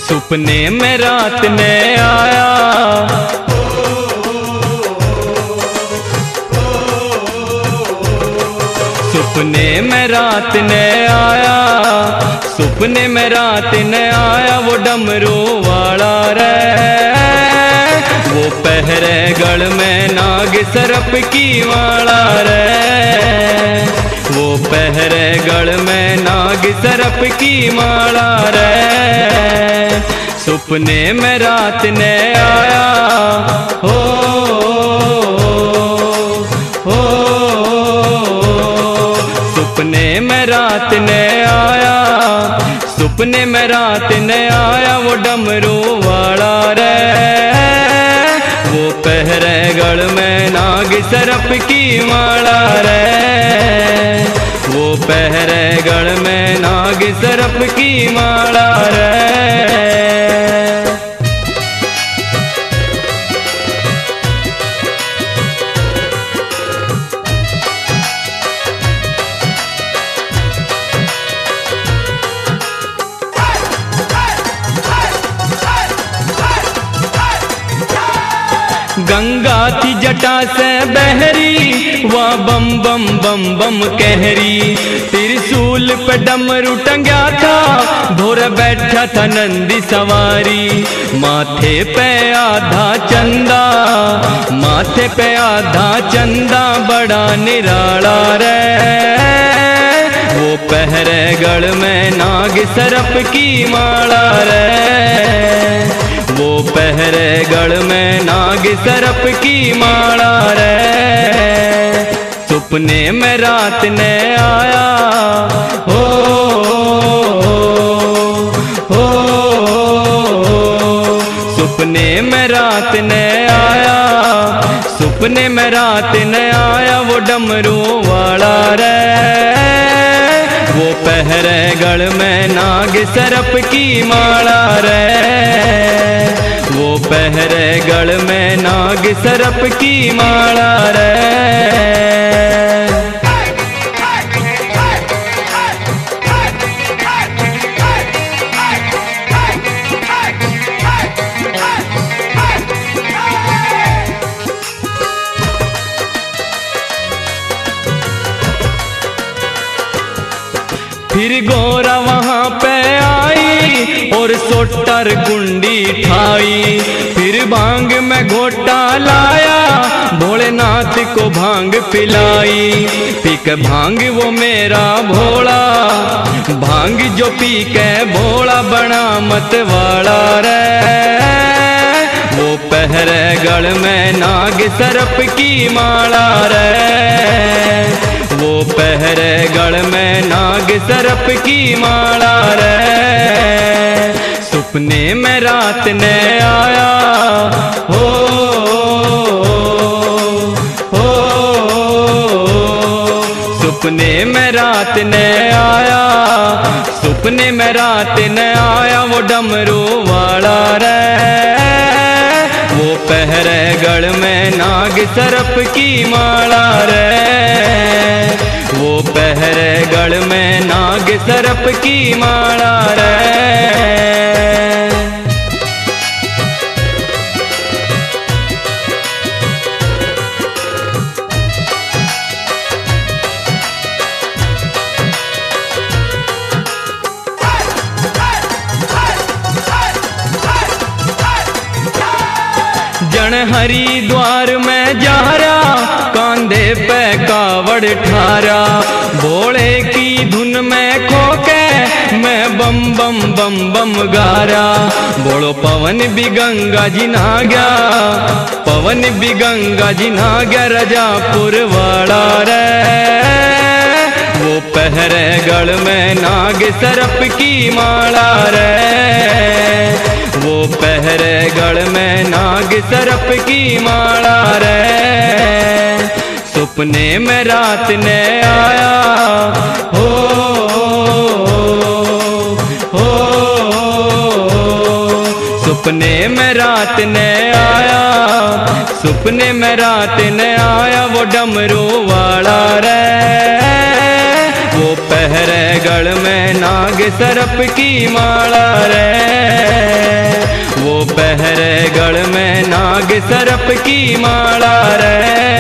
सुपने में रात ने आया, सुपने में रात ने आया, सुपने में रात ने आया वो डमरू वाला रे। वो पहरे गढ़ में नाग सरप की वाला रे। वो पहरे गढ़ में नाग सरप की माला रे। सुपने में रात ने आया, हो सुपने में रात ने आया, सुपने में रात ने आया वो डमरू वाला रे। वो पहरे गढ़ में नाग सरप की माला रे। वो पहरे गढ़ में नाग सरप की माला रे। गंगा थी जटा से बहरी, वह बम बम बम बम कहरी। त्रिशूल पे डमरू टंगा था, धोर बैठा था नंदी सवारी। माथे पे आधा चंदा, माथे पे आधा चंदा बड़ा निराला रे। वो पहरे गढ़ में नाग सरप की माला रे। वो पहरे गढ़ में नाग सरप की माला रे। सुपने में रात ने आया, हो सुपने में रात ने आया, सुपने में रात ने आया वो डमरू वाला रे। वो पहरे गढ़ में नाग सरप की माला रे। वो पहरे गढ़ में नाग सरप की माला रे। फिर गोरा वहाँ पे आई और सोटर गुंडी ठाई। फिर भांग में घोटा लाया, भोलेनाथ को भांग पिलाई। पी के भांग वो मेरा भोला, भांग जो पी के भोला बना मत वाला रे। वो पहरे गढ़ में नाग सरप की माला रे। वो पहरे गढ़ में नाग सरप की माला रे। सुपने में रात ने आया, हो सुपने में रात ने आया, सुपने में रात ने आया वो डमरू वाला रे। वो पहरे गढ़ में नाग सरप की माला रे। वो पहरे गढ़ में नाग सरप की माला रे। जन हरिद्वार में जा रहा, कांधे पे कावड़ ठारा। भोले की धुन में खो के मैं बम बम बम बम गारा। बोलो पवन भी गंगा जी ना गया, पवन भी गंगा जी ना गया रजापुर वाला रे। वो पहरे गढ़ में नाग सरप की माला रे। वो पहरे गढ़ में नाग सरप की माला रे। सुपने में रात ने आया, हो सुपने में रात ने आया, सुपने में रात ने आया वो डमरू वाला रे। वो पहरे गल में नाग सर्प की माला रे, वो पहरे गल में नाग सर्प की माला रे।